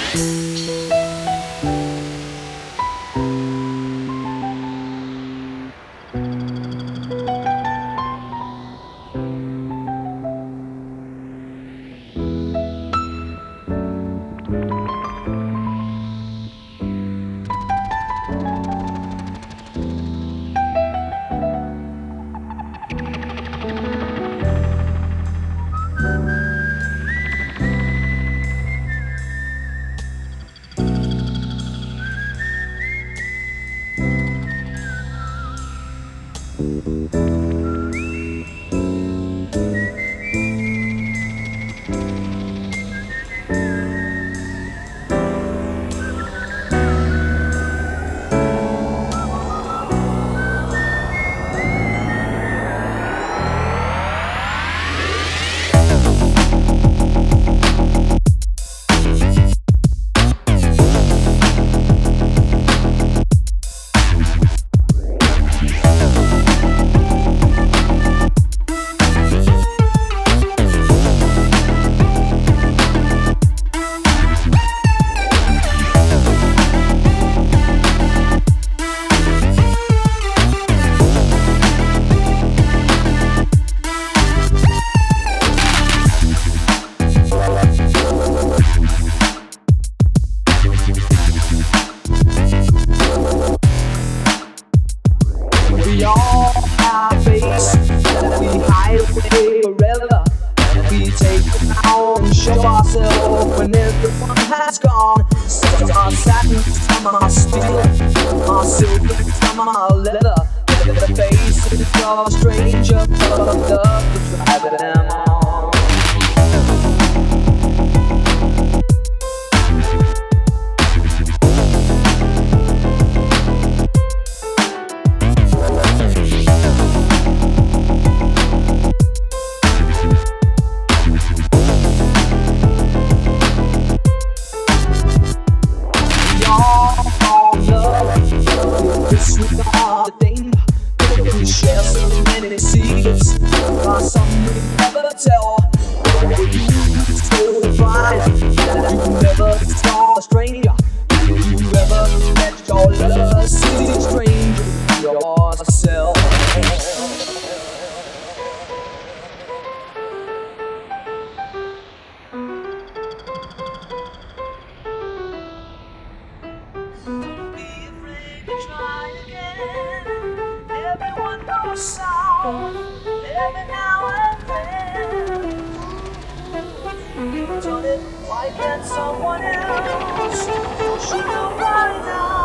We all have face that we hide away forever. We take it now and show ourselves when everyone has gone. Some are satin, some are steel, some are silver, some are leather. The faces of a stranger fucked up to drive them on. Disregard the danger. We share so many secrets, but some we never tell. You so divine that you never saw a stranger. Did you ever let your love see a stranger yourself? Sound every now and then. Why can't someone else push you right now?